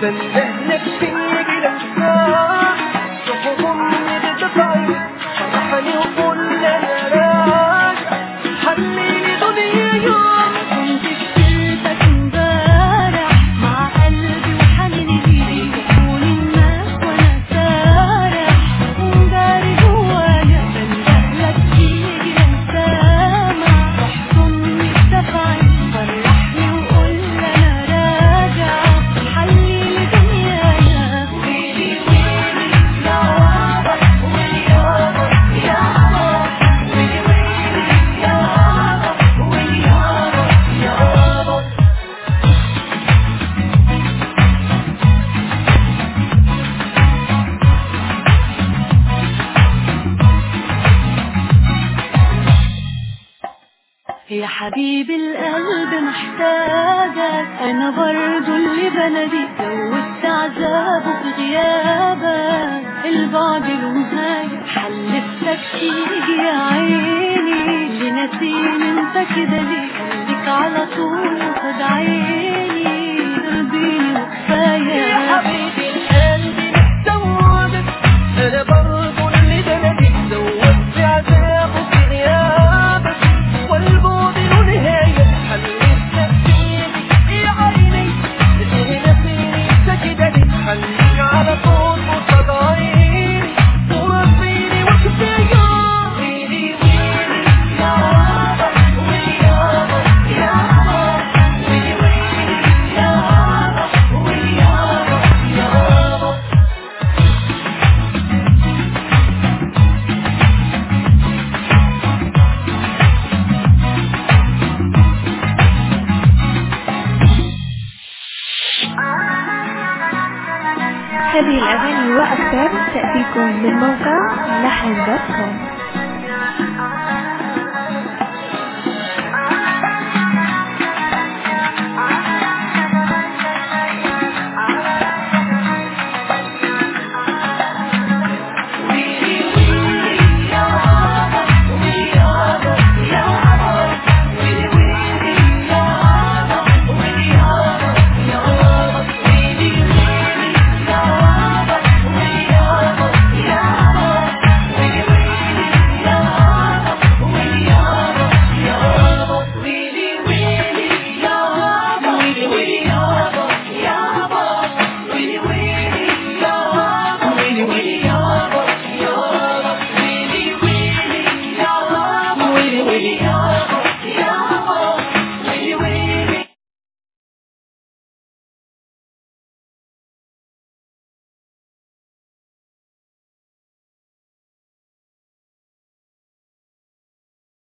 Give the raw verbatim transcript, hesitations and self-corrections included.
بنده نفسي بلمسة تحضني بتطعي فرحني وقول انا راجع حليلي دنيا يوم كنت كتيرتك امبارح مع قلبي وحنيني ليك وكون الناس وانا سارح ومداري جوايا بندهلك تيجي لمسامع تحضني بتفعي فرحني وقول انا راجع حليلي دنيايا ويلي ويلي يا بابا ويلي يابا يا بابا ويلي ويلي يا بابا ويلي يابا يا بابا. يا حبيبي القلب محتاجك انا برضو اللي بناديك زودت عذابه في غيابك البعد له نهاية حلفتك تيجي يا عيني لنسيني انت كده ليه خليك على طول خد عيني ترضيني وكفاية يا حبيبي القلب متزودك انا برضو اللي بناديك زودت عذابه في غيابك والبعد له نهاية حلفتك تيجي يا عيني نسيني انت كده ليه خليك على طول قصاد عيني وربيني وكفاية ويلي ويلي يا بابا ويلي يابا يا بابا ويلي ويلي يا بابا ويلي يابا يا بابا. هذه الأغاني وأكثر تأتيكم من موقع لحن دوت كوم.